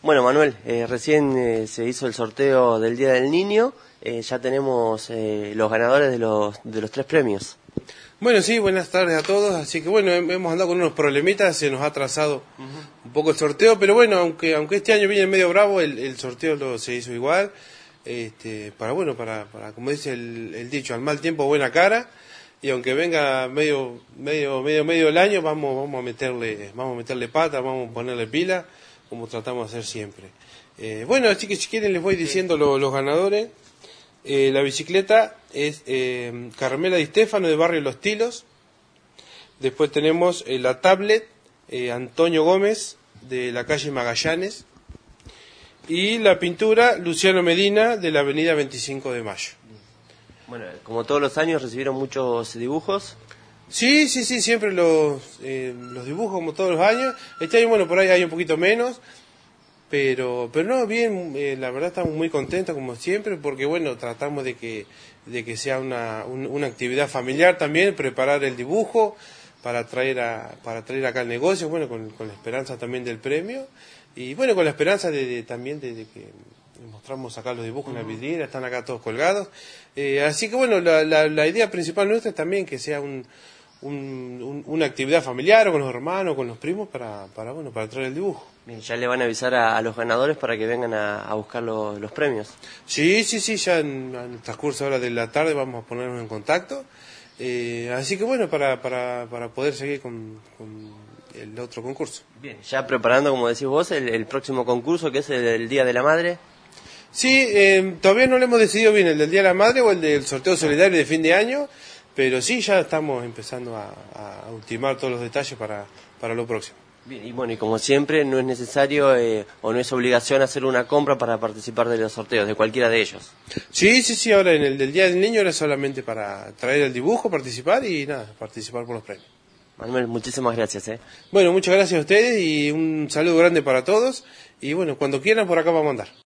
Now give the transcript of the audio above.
Bueno, Manuel, recién se hizo el sorteo del Día del Niño, ya tenemos los ganadores de los 3 premios. Bueno, sí, buenas tardes a todos. Así que bueno, hemos andado con unos problemitas, se nos ha atrasado un poco el sorteo, pero bueno, aunque este año viene medio bravo, el sorteo se hizo igual. Para como dice el dicho, al mal tiempo buena cara, y aunque venga medio el año, vamos a meterle pata, vamos a ponerle pila, como tratamos de hacer siempre. Así que si quieren les voy diciendo los ganadores. La bicicleta es Carmela Di Stefano de Barrio Los Tilos. Después tenemos la tablet Antonio Gómez de la calle Magallanes. Y la pintura Luciano Medina de la avenida 25 de Mayo. Bueno, como todos los años recibieron muchos dibujos. Sí, siempre los dibujos como todos los años. Este año, bueno, por ahí hay un poquito menos. Pero no, bien, la verdad estamos muy contentos como siempre, porque bueno, tratamos de que sea una actividad familiar también, preparar el dibujo para traer acá el negocio, bueno, con la esperanza también del premio, y bueno, con la esperanza también de que mostramos acá los dibujos en la vidriera, están acá todos colgados, así que bueno, la idea principal nuestra es también que sea una actividad familiar o con los hermanos, con los primos para traer el dibujo. Bien, ya le van a avisar a los ganadores para que vengan a buscar los premios. Sí, ya en el transcurso ahora de la tarde vamos a ponernos en contacto. Así que bueno, para poder seguir con el otro concurso. Bien, ya preparando, como decís vos, el próximo concurso, que es el Día de la Madre. Sí, todavía no lo hemos decidido bien, el del Día de la Madre o el del sorteo solidario de fin de año, pero sí, ya estamos empezando a ultimar todos los detalles para lo próximo. Bien, y bueno, y como siempre, no es necesario o no es obligación hacer una compra para participar de los sorteos, de cualquiera de ellos. Sí, ahora en el del Día del Niño era solamente para traer el dibujo, participar y nada, participar por los premios. Manuel, muchísimas gracias. Bueno, muchas gracias a ustedes y un saludo grande para todos. Y bueno, cuando quieran por acá vamos a andar.